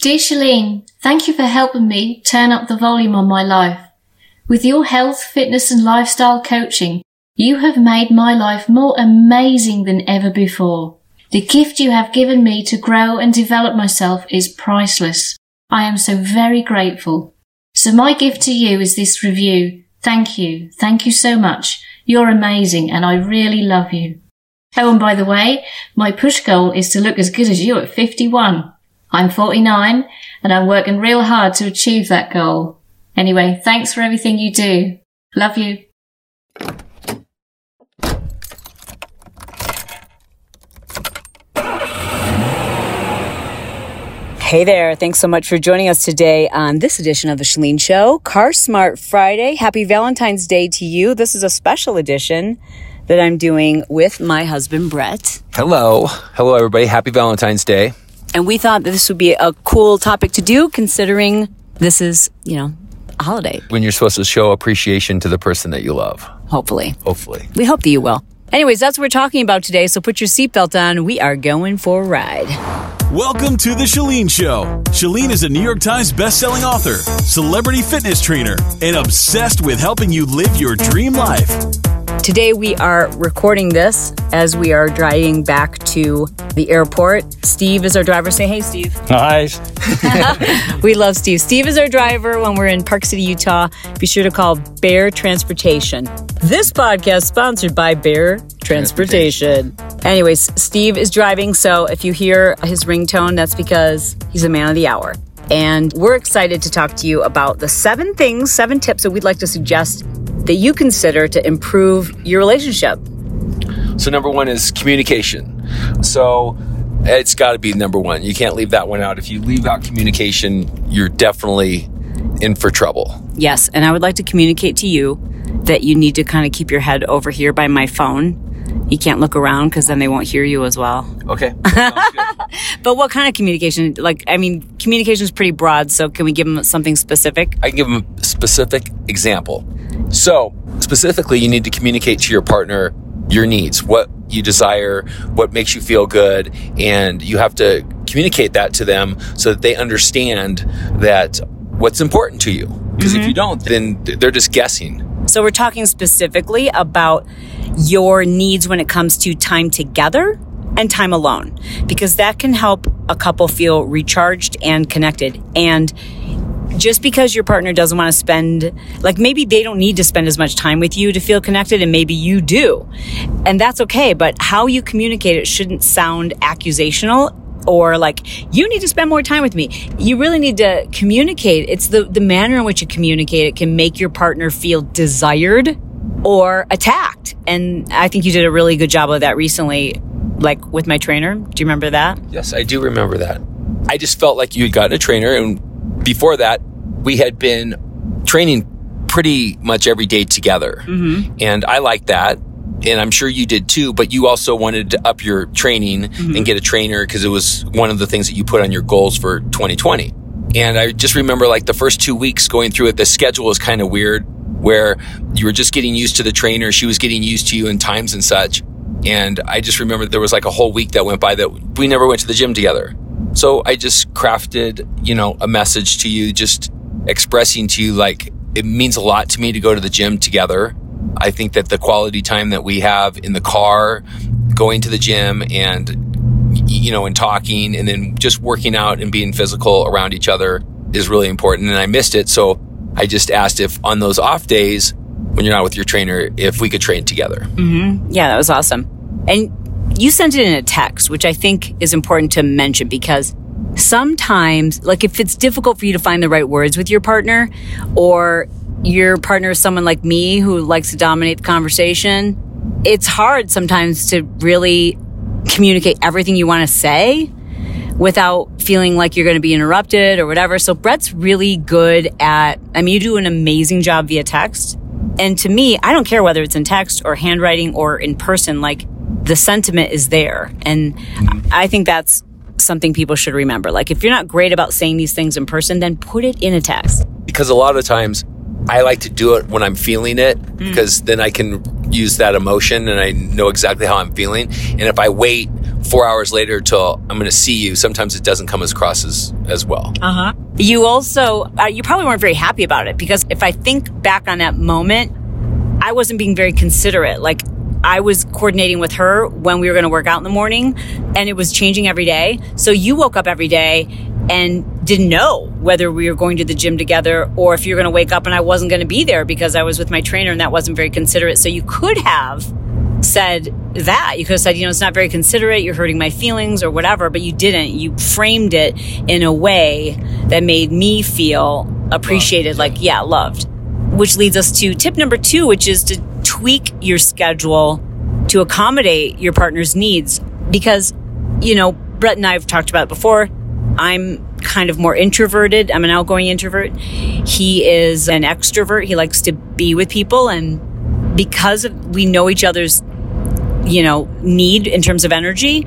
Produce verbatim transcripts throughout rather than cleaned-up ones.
Dear Chalene, thank you for helping me turn up the volume on my life. With your health, fitness and lifestyle coaching, you have made my life more amazing than ever before. The gift you have given me to grow and develop myself is priceless. I am so very grateful. So my gift to you is this review. Thank you. Thank you so much. You're amazing and I really love you. Oh, and by the way, my push goal is to look as good as you at fifty-one. I'm forty-nine and I'm working real hard to achieve that goal. Anyway, thanks for everything you do. Love you. Hey there. Thanks so much for joining us today on this edition of The Chalene Show. Car Smart Friday. Happy Valentine's Day to you. This is a special edition that I'm doing with my husband, Brett. Hello. Hello, everybody. Happy Valentine's Day. And we thought that this would be a cool topic to do, considering this is, you know, a holiday. When you're supposed to show appreciation to the person that you love. Hopefully. Hopefully. We hope that you will. Anyways, that's what we're talking about today, so put your seatbelt on. We are going for a ride. Welcome to The Chalene Show. Chalene is a New York Times bestselling author, celebrity fitness trainer, and obsessed with helping you live your dream life. Today we are recording this as we are driving back to the airport. Steve is our driver. Say hey, Steve. Hi. We love Steve. Steve is our driver when we're in Park City, Utah. Be sure to call Bear Transportation. This podcast sponsored by Bear Transportation. Transportation. Anyways, Steve is driving, so if you hear his ringtone, that's because he's a man of the hour. And we're excited to talk to you about the seven things, seven tips that we'd like to suggest that you consider to improve your relationship. So number one is communication. So it's got to be number one. You can't leave that one out. If you leave out communication, you're definitely in for trouble. Yes, and I would like to communicate to you that you need to kind of keep your head over here by my phone. You can't look around because then they won't hear you as well. Okay. Sounds good. But what kind of communication? Like, I mean, communication is pretty broad, so can we give them something specific? I can give them a specific example. So, specifically, you need to communicate to your partner your needs, what you desire, what makes you feel good, and you have to communicate that to them so that they understand that what's important to you. Because mm-hmm. if you don't, then they're just guessing. So we're talking specifically about your needs when it comes to time together and time alone, because that can help a couple feel recharged and connected. And just because your partner doesn't want to spend, like maybe they don't need to spend as much time with you to feel connected, and maybe you do. And that's okay, but how you communicate it shouldn't sound accusational or like, you need to spend more time with me. You really need to communicate. It's the, the manner in which you communicate it can make your partner feel desired or attacked. And I think you did a really good job of that recently, like with my trainer. Do you remember that? Yes, I do remember that. I just felt like you had gotten a trainer, and before that, we had been training pretty much every day together. Mm-hmm. And I liked that. And I'm sure you did too, but you also wanted to up your training mm-hmm. and get a trainer because it was one of the things that you put on your goals for twenty twenty. And I just remember like the first two weeks going through it, the schedule was kind of weird where you were just getting used to the trainer. She was getting used to you in times and such. And I just remember there was like a whole week that went by that we never went to the gym together. So I just crafted, you know, a message to you, just expressing to you like it means a lot to me to go to the gym together. I think that the quality time that we have in the car, going to the gym and, you know, and talking and then just working out and being physical around each other is really important. And I missed it. So I just asked if on those off days when you're not with your trainer, if we could train together. Mm-hmm. Yeah, that was awesome. And you sent it in a text, which I think is important to mention because sometimes, like if it's difficult for you to find the right words with your partner, or your partner is someone like me who likes to dominate the conversation, it's hard sometimes to really communicate everything you want to say without feeling like you're going to be interrupted or whatever. So Brett's really good at, I mean, you do an amazing job via text. And to me, I don't care whether it's in text or handwriting or in person, like the sentiment is there. And I think that's something people should remember. Like if you're not great about saying these things in person, then put it in a text. Because a lot of times I like to do it when I'm feeling it mm. because then I can use that emotion and I know exactly how I'm feeling. And if I wait four hours later till I'm going to see you, sometimes it doesn't come across as, as well. Uh-huh. You also, uh, you probably weren't very happy about it, because if I think back on that moment, I wasn't being very considerate. Like, I was coordinating with her when we were going to work out in the morning, and it was changing every day. So you woke up every day and didn't know whether we were going to the gym together, or if you're going to wake up and I wasn't going to be there because I was with my trainer, and that wasn't very considerate. So you could have said that. You could have said, you know, it's not very considerate, you're hurting my feelings or whatever, but you didn't. You framed it in a way that made me feel appreciated, like, yeah, loved. Which leads us to tip number two, which is to tweak your schedule to accommodate your partner's needs. Because, you know, Brett and I have talked about it before. I'm kind of more introverted. I'm an outgoing introvert. He is an extrovert. He likes to be with people. And because of, we know each other's, you know, need in terms of energy,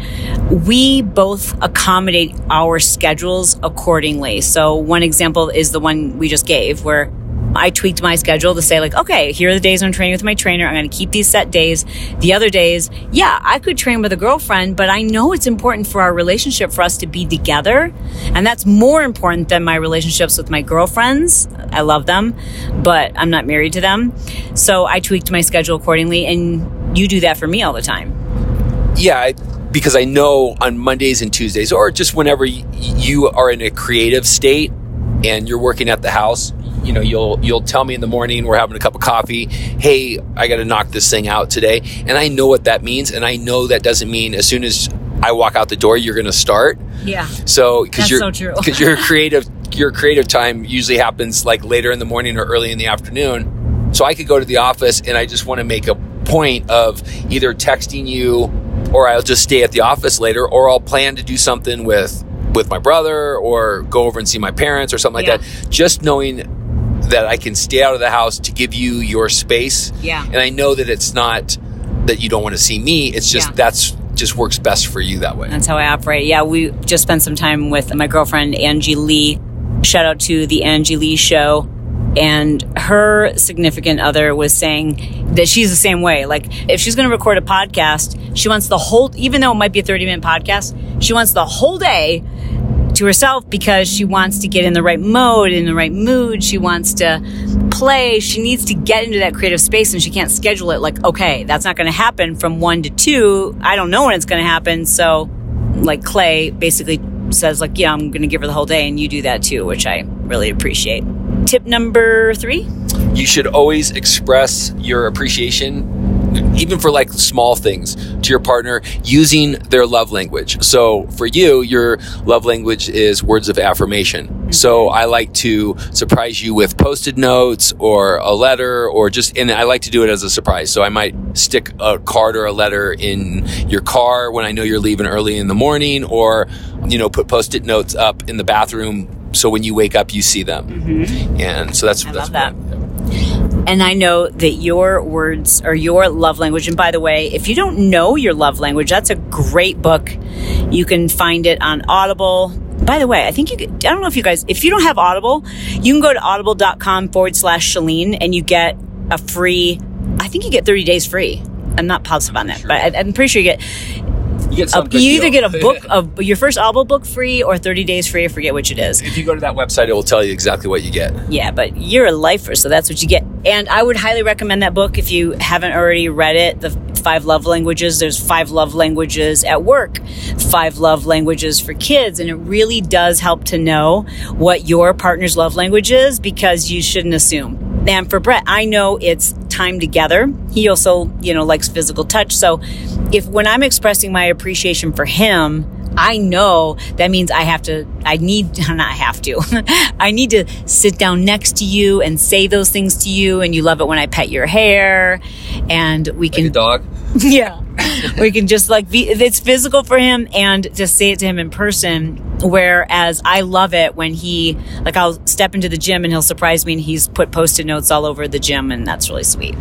we both accommodate our schedules accordingly. So one example is the one we just gave, where I tweaked my schedule to say, like, okay, here are the days I'm training with my trainer. I'm going to keep these set days. The other days, yeah, I could train with a girlfriend, but I know it's important for our relationship for us to be together. And that's more important than my relationships with my girlfriends. I love them, but I'm not married to them. So I tweaked my schedule accordingly, and you do that for me all the time. Yeah, I, because I know on Mondays and Tuesdays, or just whenever y- you are in a creative state and you're working at the house, you know, you'll you'll tell me in the morning, we're having a cup of coffee, hey, I got to knock this thing out today. And I know what that means. And I know that doesn't mean as soon as I walk out the door, you're going to start. Yeah. So, because you're, so true. Because your creative, your creative time usually happens like later in the morning or early in the afternoon. So I could go to the office and I just want to make a point of either texting you, or I'll just stay at the office later, or I'll plan to do something with, with my brother, or go over and see my parents or something like yeah. that. Just knowing that I can stay out of the house to give you your space. Yeah. And I know that it's not that you don't want to see me. It's just, yeah. that's just works best for you that way. That's how I operate. Yeah. We just spent some time with my girlfriend, Angie Lee. Shout out to the Angie Lee show. And her significant other was saying that she's the same way. Like, if she's going to record a podcast, she wants the whole, even though it might be a thirty minute podcast, she wants the whole day to herself, because she wants to get in the right mode, in the right mood. She wants to play. She needs to get into that creative space, and she can't schedule it like, okay, that's not going to happen from one to two. I don't know when it's going to happen. So like Clay basically says, like, yeah, I'm going to give her the whole day, and you do that too, which I really appreciate. Tip number three. You should always express your appreciation, even for like small things, to your partner using their love language. So for you, your love language is words of affirmation. Mm-hmm. So I like to surprise you with Post-it notes or a letter, or just, and I like to do it as a surprise. So I might stick a card or a letter in your car when I know you're leaving early in the morning, or, you know, put Post-it notes up in the bathroom so when you wake up, you see them. Mm-hmm. And so that's, I that's love that. What, And I know that your words are your love language. And by the way, if you don't know your love language, that's a great book. You can find it on Audible. By the way, I think you could, I don't know if you guys, if you don't have Audible, you can go to audible.com forward slash Chalene and you get a free, I think you get thirty days free. I'm not positive on that, sure. but I, I'm pretty sure you get, You, get some a, you either get a book of your first Audible book free or thirty days free. I forget which it is. If you go to that website, it will tell you exactly what you get. Yeah, but you're a lifer, so that's what you get. And I would highly recommend that book if you haven't already read it. The Five Love Languages. There's five love languages at work, five love languages for kids, and it really does help to know what your partner's love language is, because you shouldn't assume. And for Brett, I know it's time together. He also, you know, likes physical touch. So if when I'm expressing my appreciation for him, I know that means I have to, I need, not have to, I need to sit down next to you and say those things to you. And you love it when I pet your hair, and we can. Like a dog? Yeah. We can just like be, it's physical for him, and just say it to him in person. Whereas I love it when he, like, I'll step into the gym and he'll surprise me and he's put Post-it notes all over the gym, and that's really sweet.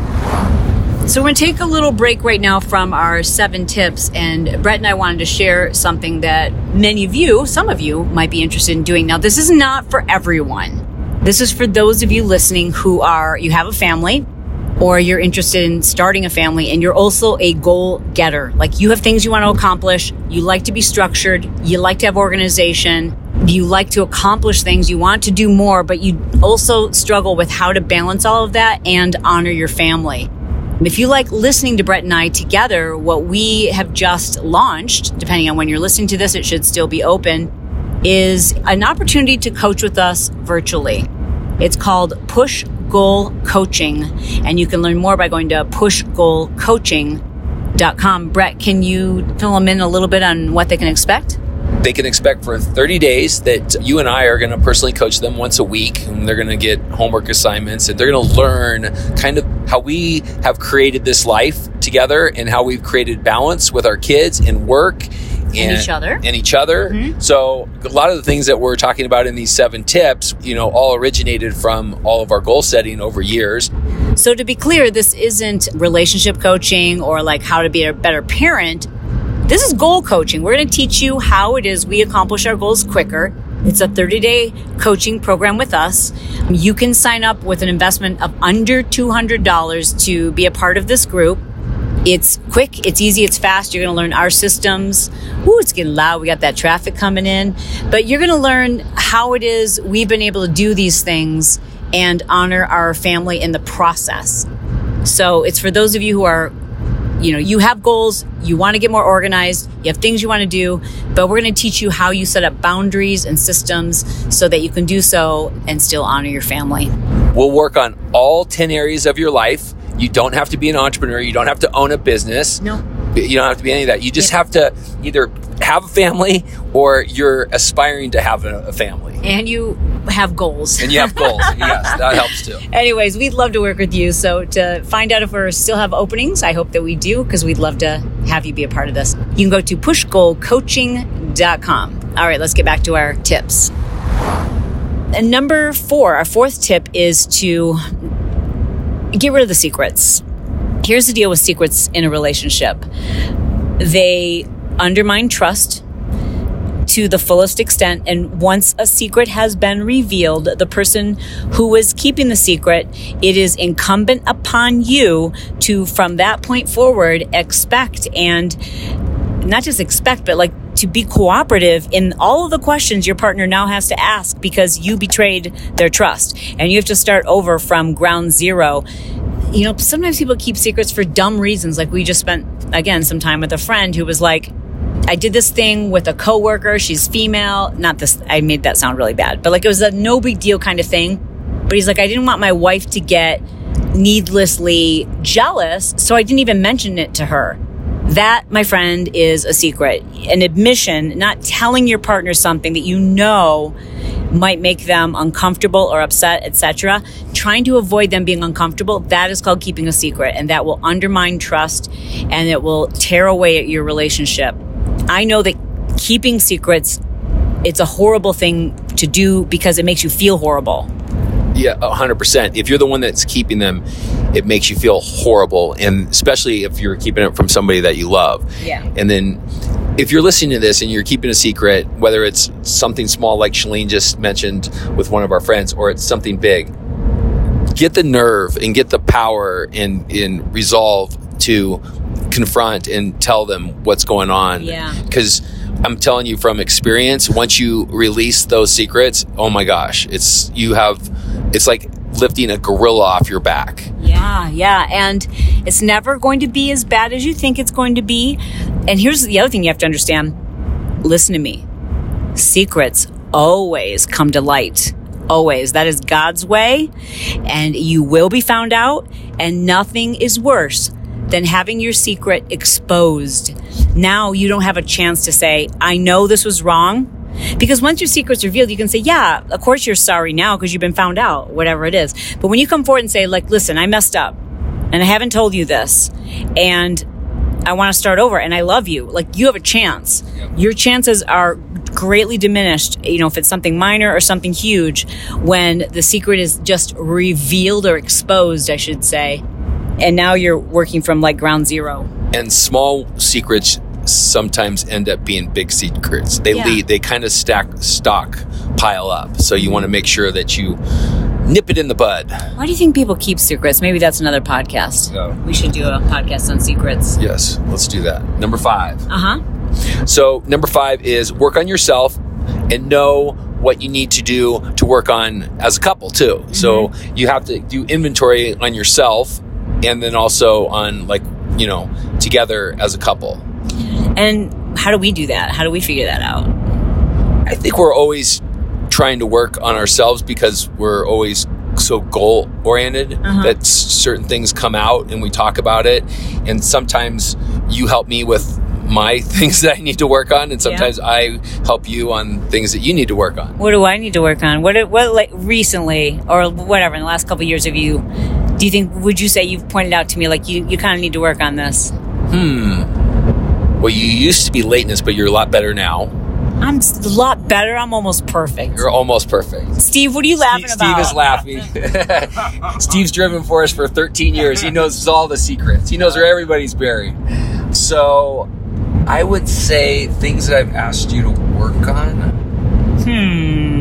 So we're going to take a little break right now from our seven tips, and Brett and I wanted to share something that many of you, some of you, might be interested in doing. Now, this is not for everyone. This is for those of you listening who are, you have a family, or you're interested in starting a family and you're also a goal getter. Like you have things you want to accomplish. You like to be structured. You like to have organization. You like to accomplish things. You want to do more, but you also struggle with how to balance all of that and honor your family. If you like listening to Brett and I together, what we have just launched, depending on when you're listening to this, it should still be open, is an opportunity to coach with us virtually. It's called Push Goal Coaching, and you can learn more by going to push goal coaching dot com. Brett, can you fill them in a little bit on what they can expect? They can expect for thirty days that you and I are going to personally coach them once a week, and they're going to get homework assignments, and they're going to learn kind of how we have created this life together and how we've created balance with our kids and work and, and each other. And each other. Mm-hmm. So a lot of the things that we're talking about in these seven tips, you know, all originated from all of our goal setting over years. So to be clear, this isn't relationship coaching or like how to be a better parent. This is goal coaching. We're going to teach you how it is we accomplish our goals quicker. It's a thirty-day coaching program with us. You can sign up with an investment of under two hundred dollars to be a part of this group. It's quick, it's easy, it's fast. You're going to learn our systems. Ooh, it's getting loud. We got that traffic coming in. But you're going to learn how it is we've been able to do these things and honor our family in the process. So it's for those of you who are, you know, you have goals, you want to get more organized, you have things you want to do, but we're going to teach you how you set up boundaries and systems so that you can do so and still honor your family. We'll work on all ten areas of your life. You don't have to be an entrepreneur. You don't have to own a business. No. You don't have to be any of that. You just yeah. have to either have a family or you're aspiring to have a, a family. And you have goals. And you have goals. Yes, that helps too. Anyways, we'd love to work with you. So to find out if we still have openings, I hope that we do, because we'd love to have you be a part of this. You can go to push goal coaching dot com. All right, let's get back to our tips. And number four, our fourth tip is to get rid of the secrets. Here's the deal with secrets in a relationship. They undermine trust to the fullest extent. And once a secret has been revealed, the person who is keeping the secret, it is incumbent upon you to, from that point forward, expect and not just expect, but like to be cooperative in all of the questions your partner now has to ask because you betrayed their trust. And you have to start over from ground zero. You know, sometimes people keep secrets for dumb reasons. Like we just spent, again, some time with a friend who was like, I did this thing with a coworker. She's female. Not this, I made that sound really bad, but like it was a no big deal kind of thing. But he's like, I didn't want my wife to get needlessly jealous, so I didn't even mention it to her. That, my friend, is a secret. An admission, not telling your partner something that you know might make them uncomfortable or upset, et cetera. Trying to avoid them being uncomfortable, that is called keeping a secret, and that will undermine trust and it will tear away at your relationship. I know that keeping secrets, it's a horrible thing to do because it makes you feel horrible. Yeah, one hundred percent. If you're the one that's keeping them, it makes you feel horrible. And especially if you're keeping it from somebody that you love. Yeah. And then if you're listening to this and you're keeping a secret, whether it's something small like Shalene just mentioned with one of our friends, or it's something big, get the nerve and get the power and, and resolve to confront and tell them what's going on. Yeah. Because I'm telling you from experience, once you release those secrets, oh my gosh, it's you have it's like lifting a gorilla off your back. Yeah, yeah. And it's never going to be as bad as you think it's going to be. And here's the other thing you have to understand. Listen to me. Secrets always come to light. Always. That is God's way. And you will be found out. And nothing is worse than having your secret exposed. Now you don't have a chance to say, I know this was wrong. Because once your secret's revealed, you can say, yeah, of course you're sorry now because you've been found out, whatever it is. But when you come forward and say, like, listen, I messed up and I haven't told you this and I want to start over and I love you, like you have a chance. Yep. Your chances are greatly diminished, you know, if it's something minor or something huge, when the secret is just revealed or exposed, I should say. And now you're working from like ground zero. And small secrets sometimes end up being big secrets. They yeah. lead, they kind of stack, stock, pile up. So you want to make sure that you nip it in the bud. Why do you think people keep secrets? Maybe that's another podcast. Yeah. We should do a podcast on secrets. Yes, let's do that. Number five. Uh-huh. So number five is work on yourself and know what you need to do to work on as a couple too. Mm-hmm. So you have to do inventory on yourself and then also on like, you know, together as a couple. And how do we do that? How do we figure that out? I think we're always trying to work on ourselves because we're always so goal oriented uh-huh. that s- certain things come out and we talk about it. And sometimes you help me with my things that I need to work on, and sometimes yeah. I help you on things that you need to work on. What do I need to work on? What what like recently or whatever in the last couple of years of you, do you think, would you say you've pointed out to me like you, you kind of need to work on this? Hmm. Well, you used to be lateness, but you're a lot better now. I'm a lot better. I'm almost perfect. You're almost perfect. Steve, what are you laughing Steve, about? Steve is laughing. Steve's driven for us for thirteen years. He knows all the secrets. He knows where everybody's buried. So I would say things that I've asked you to work on. Hmm.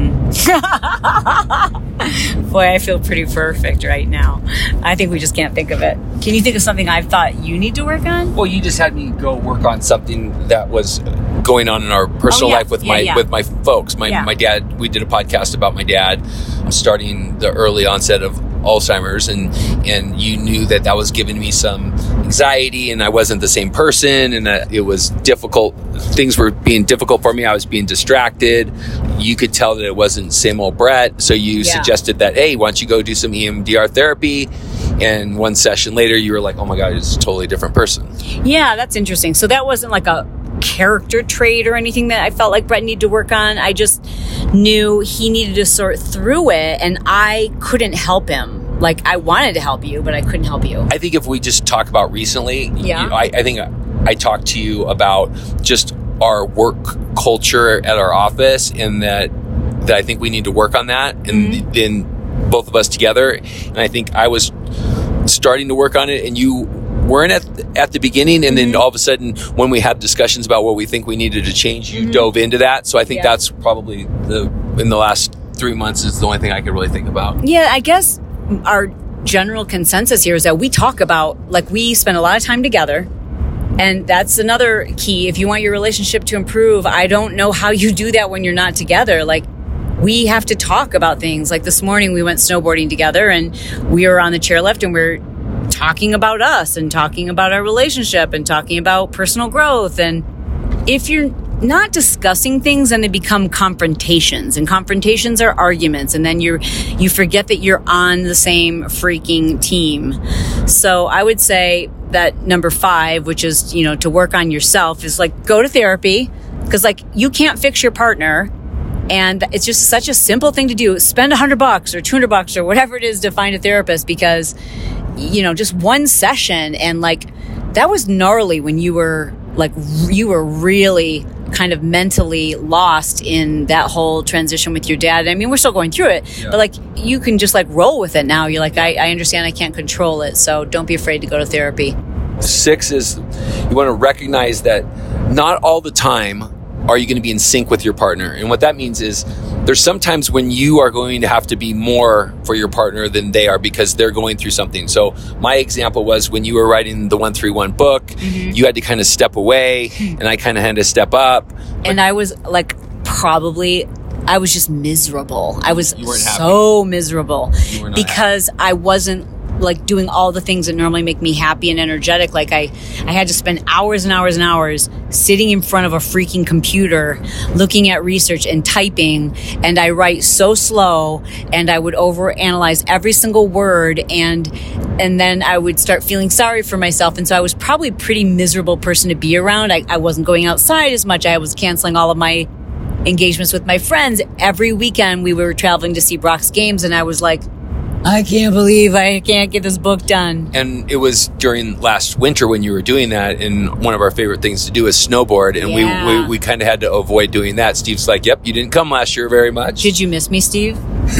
Boy, I feel pretty perfect right now. I think we just can't think of it. Can you think of something I've thought you need to work on? Well, you just had me go work on something that was going on in our personal oh, yeah. life with yeah, my yeah. with my folks. My yeah. my dad. We did a podcast about my dad starting the early onset of Alzheimer's, and and you knew that that was giving me some anxiety, and I wasn't the same person, and that it was difficult. Things were being difficult for me. I was being distracted. You could tell that it wasn't same old Brett. So you yeah. suggested that, hey, why don't you go do some E M D R therapy? And one session later, you were like, oh my God, it's a totally different person. Yeah, that's interesting. So that wasn't like a character trait or anything that I felt like Brett needed to work on. I just knew he needed to sort through it, and I couldn't help him. Like, I wanted to help you, but I couldn't help you. I think if we just talk about recently, yeah. you, I, I think I talked to you about just our work culture at our office, and that that I think we need to work on that, and mm-hmm. then both of us together. And I think I was starting to work on it, and you weren't at at the beginning, and then mm-hmm. all of a sudden, when we had discussions about what we think we needed to change, you mm-hmm. dove into that. So I think yeah. that's probably the in the last three months is the only thing I could really think about. Yeah, I guess our general consensus here is that we talk about, like, we spend a lot of time together, and that's another key. If you want your relationship to improve, I don't know how you do that when you're not together. Like, we have to talk about things. Like this morning we went snowboarding together, and we were on the chairlift, and we're talking about us and talking about our relationship and talking about personal growth. And if you're not discussing things, and they become confrontations, and confrontations are arguments, and then you're you forget that you're on the same freaking team. So I would say that number five, which is, you know, to work on yourself, is like, go to therapy, because like you can't fix your partner, and it's just such a simple thing to do. Spend a hundred bucks or two hundred bucks or whatever it is to find a therapist, because, you know, just one session, and like that was gnarly when you were like you were really kind of mentally lost in that whole transition with your dad. I mean, we're still going through it, yeah. but like you can just like roll with it now. You're like, I, I understand I can't control it, so don't be afraid to go to therapy. Six is you want to recognize that not all the time are you going to be in sync with your partner. And what that means is there's sometimes when you are going to have to be more for your partner than they are, because they're going through something. So my example was when you were writing the one three one book, mm-hmm. you had to kind of step away, and I kind of had to step up. And I was like, probably, I was just miserable. I was you weren't so happy. miserable you were not because happy. I wasn't like doing all the things that normally make me happy and energetic. Like I, I had to spend hours and hours and hours sitting in front of a freaking computer, looking at research and typing. And I write so slow, and I would overanalyze every single word. And, and then I would start feeling sorry for myself. And so I was probably a pretty miserable person to be around. I, I wasn't going outside as much. I was canceling all of my engagements with my friends. Every weekend we were traveling to see Brock's games, and I was like, I can't believe I can't get this book done. And it was during last winter when you were doing that, and one of our favorite things to do is snowboard, and yeah. we we, we kind of had to avoid doing that. Steve's like, yep, you didn't come last year very much. Did you miss me, Steve?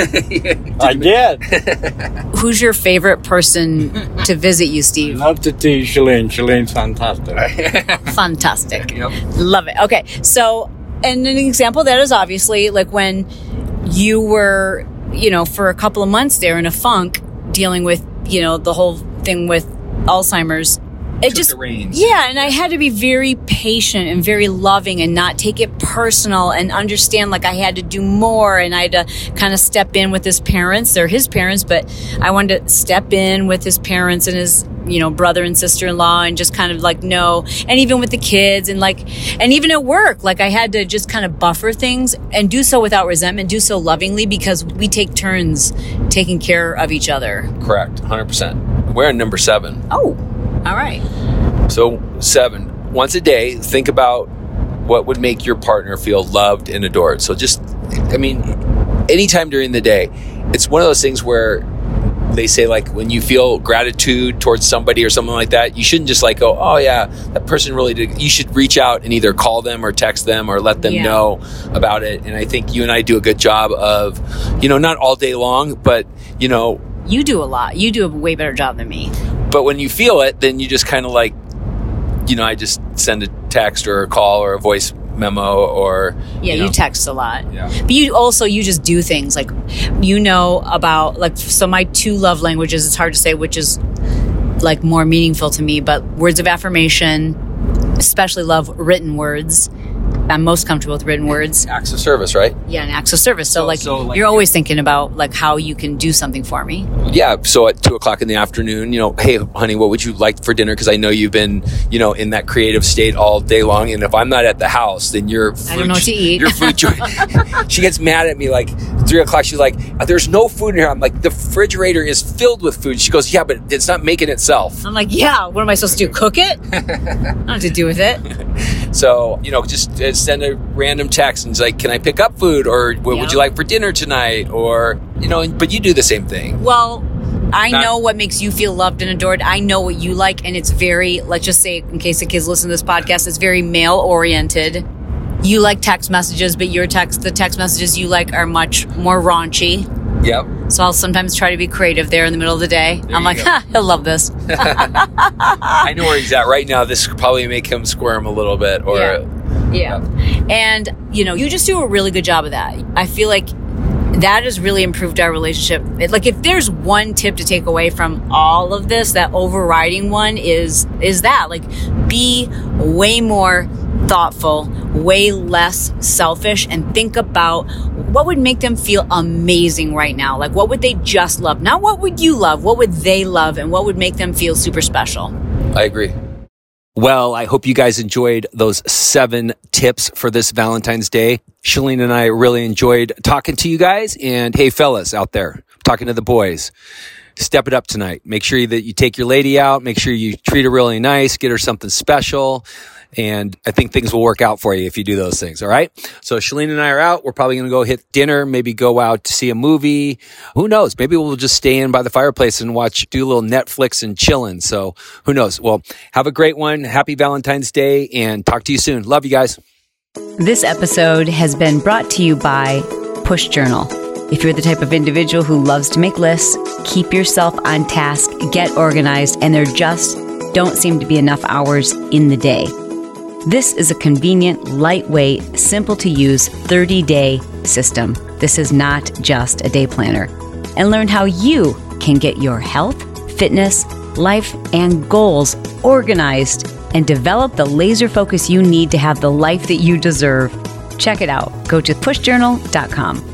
I did. Who's your favorite person to visit you, Steve? Love to see Shalene. Shalene's fantastic. Fantastic. Yep. Love it. Okay, so, and an example of that is obviously like when you were you know, for a couple of months there in a funk, dealing with, you know, the whole thing with Alzheimer's. It Took just, the reins. yeah, and I had to be very patient and very loving and not take it personal and understand like I had to do more and I had to kind of step in with his parents. They're his parents, but I wanted to step in with his parents and his, you know, brother and sister-in-law and just kind of like know, and even with the kids and like, and even at work, like I had to just kind of buffer things and do so without resentment, do so lovingly because we take turns taking care of each other. Correct, one hundred percent. We're on number seven. Oh, all right. So seven, once a day, think about what would make your partner feel loved and adored. So just, I mean, anytime during the day, it's one of those things where they say like when you feel gratitude towards somebody or something like that, you shouldn't just like go, oh yeah, that person really did. You should reach out and either call them or text them or let them Yeah. know about it. And I think you and I do a good job of, you know, not all day long, but you know, You do a lot. You do a way better job than me. but when you feel it, then you just kind of like, you know, I just send a text or a call or a voice memo or Yeah, you you know. text a lot. Yeah. But you also, you just do things like, you know about, like, so my two love languages, it's hard to say which is like more meaningful to me, but words of affirmation, especially love written words. I'm most comfortable with written words. Acts of service, right? Yeah, and acts of service. So, So- like, so, like- you're always thinking about like how you can do something for me. Yeah. So at two o'clock in the afternoon, you know, hey, honey, what would you like for dinner? Because I know you've been, you know, in that creative state all day long. And if I'm not at the house, then your food, I don't know what to eat. Your food. She gets mad at me like three o'clock. She's like, "There's no food in here." I'm like, "The refrigerator is filled with food." She goes, "Yeah, but it's not making itself." I'm like, yeah, what am I supposed to do? Cook it? I don't have to do with it. So, you know, just uh, send a random text and it's like, "Can I pick up food?" Or "What Yeah. would you like for dinner tonight?" Or, you know, but you do the same thing. Well, I Not- know what makes you feel loved and adored. I know what you like, and it's very, let's just say, in case the kids listen to this podcast, it's very male oriented. You like text messages, but your text, the text messages you like are much more raunchy. Yep. So I'll sometimes try to be creative there in the middle of the day. There I'm you like, go. ha, he'll love this. I know where he's at right now. This could probably make him squirm a little bit. Or Yeah. Yeah. And, you know, you just do a really good job of that. I feel like that has really improved our relationship. It- like, if there's one tip to take away from all of this, that overriding one is, is that, like, be way more thoughtful, way less selfish, and think about what would make them feel amazing right now. Like, what would they just love? Not what would you love, what would they love, and what would make them feel super special? I agree. Well, I hope you guys enjoyed those seven tips for this Valentine's Day. Shalene and I really enjoyed talking to you guys. And hey, fellas out there, talking to the boys, step it up tonight. Make sure that you take your lady out. Make sure you treat her really nice. Get her something special. And I think things will work out for you if you do those things. All right. So Shalene and I are out. We're probably going to go hit dinner, maybe go out to see a movie. Who knows? Maybe we'll just stay in by the fireplace and watch, do a little Netflix and chilling. So who knows? Well, have a great one. Happy Valentine's Day and talk to you soon. Love you guys. This episode has been brought to you by Push Journal. If you're the type of individual who loves to make lists, keep yourself on task, get organized, and there just don't seem to be enough hours in the day. This is a convenient, lightweight, simple to use thirty-day system. This is not just a day planner. And learn how you can get your health, fitness, life, and goals organized and develop the laser focus you need to have the life that you deserve. Check it out. Go to push journal dot com.